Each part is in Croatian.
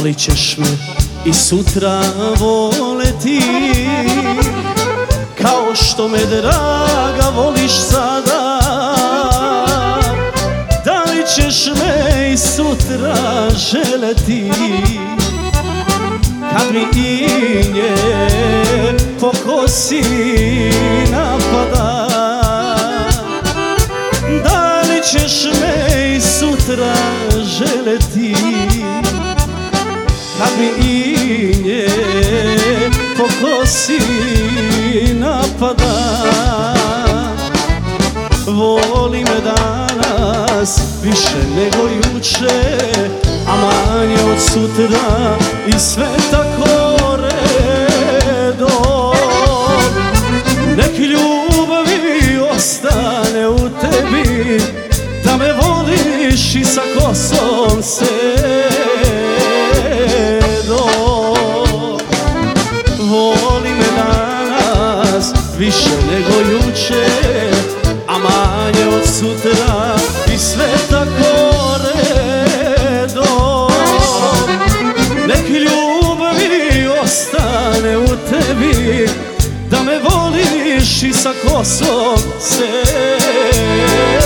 li ćeš me i sutra voleti kao što me draga voliš sada? Da li ćeš me i sutra želeti kad mi inje po kosi napada? Da li ćeš me i sutra želeti kad mi inje po kosi napada? Voli me danas više nego juče, a manje od sutra i sve tako redom. Nek ljubavi ostane u tebi, da me voliš i sa kosom sedom. Voli me danas više nego juče, a manje od sutra i sve tako redom. Nek ljubavi ostane u tebi, da me voliš i sa kosom sedom.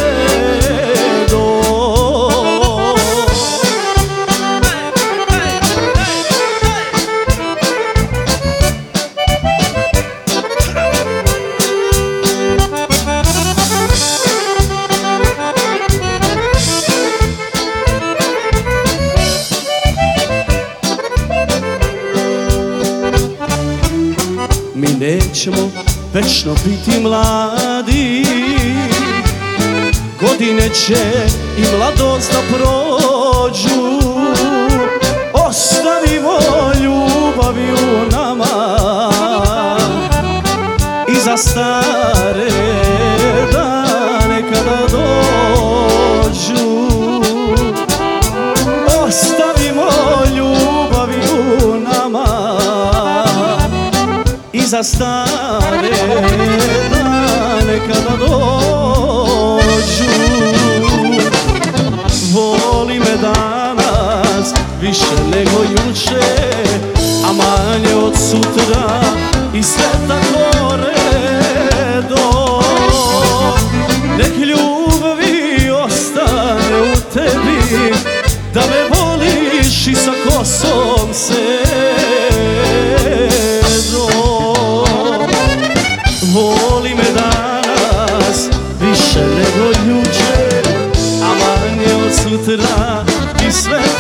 Mi nećemo večno biti mladi, godine će i mladost da prođu. Ostavimo ljubavi u nama i za stare dane kada dođu. Ostavimo ljubavi u nama i za stare dane kada dođu. Voli me danas više nego juče, a manje od sutra i sve tako redom. Nek ljubavi ostane u tebi, da me voliš i sa kosom sedom. Voli me danas više nego juče, a manje od sutra i sve